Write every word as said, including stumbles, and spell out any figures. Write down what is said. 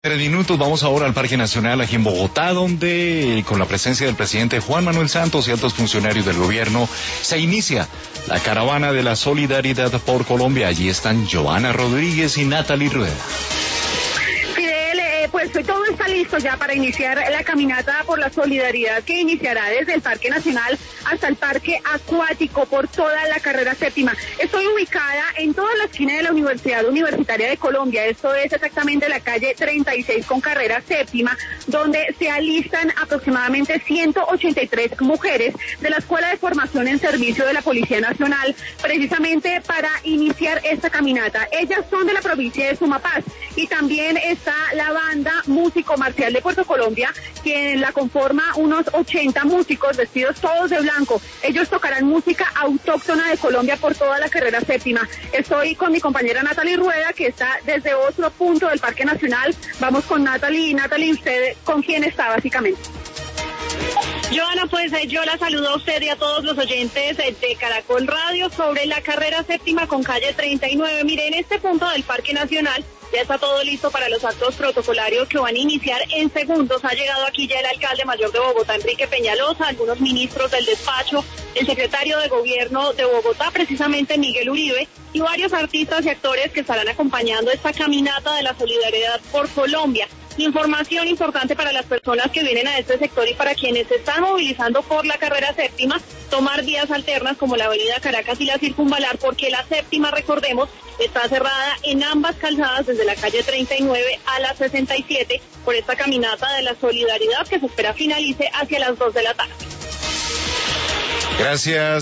Tres minutos, vamos ahora al Parque Nacional aquí en Bogotá, donde con la presencia del presidente Juan Manuel Santos y altos funcionarios del gobierno se inicia la caravana de la solidaridad por Colombia. Allí están Joana Rodríguez y Natalie Rueda. Pues todo está listo ya para iniciar la caminata por la solidaridad que iniciará desde el Parque Nacional hasta el Parque Acuático por toda la carrera séptima. Estoy ubicada en toda la esquina de la Universidad Universitaria de Colombia, esto es exactamente la calle treinta y seis con carrera séptima, donde se alistan aproximadamente ciento ochenta y tres mujeres de la Escuela de Formación en Servicio de la Policía Nacional, precisamente para iniciar esta caminata. Ellas son de la provincia de Sumapaz y también está la banda Músico Marcial de Puerto Colombia, quien la conforma unos ochenta músicos vestidos todos de blanco. Ellos tocarán música autóctona de Colombia por toda la carrera séptima. Estoy con mi compañera Natalie Rueda, que está desde otro punto del Parque Nacional. Vamos con Natalie. Natalie, ¿usted con quién está básicamente? Joana, pues eh, yo la saludo a usted y a todos los oyentes eh, de Caracol Radio sobre la carrera séptima con calle treinta y nueve. Mire, en este punto del Parque Nacional ya está todo listo para los actos protocolarios que van a iniciar en segundos. Ha llegado aquí ya el alcalde mayor de Bogotá, Enrique Peñalosa, algunos ministros del despacho, el secretario de gobierno de Bogotá, precisamente Miguel Uribe, y varios artistas y actores que estarán acompañando esta caminata de la solidaridad por Colombia. Información importante para las personas que vienen a este sector y para quienes se están movilizando por la carrera séptima, tomar vías alternas como la avenida Caracas y la Circunvalar, porque la séptima, recordemos, está cerrada en ambas calzadas desde la calle treinta y nueve a la sesenta y siete por esta caminata de la solidaridad que se espera finalice hacia las dos de la tarde. Gracias.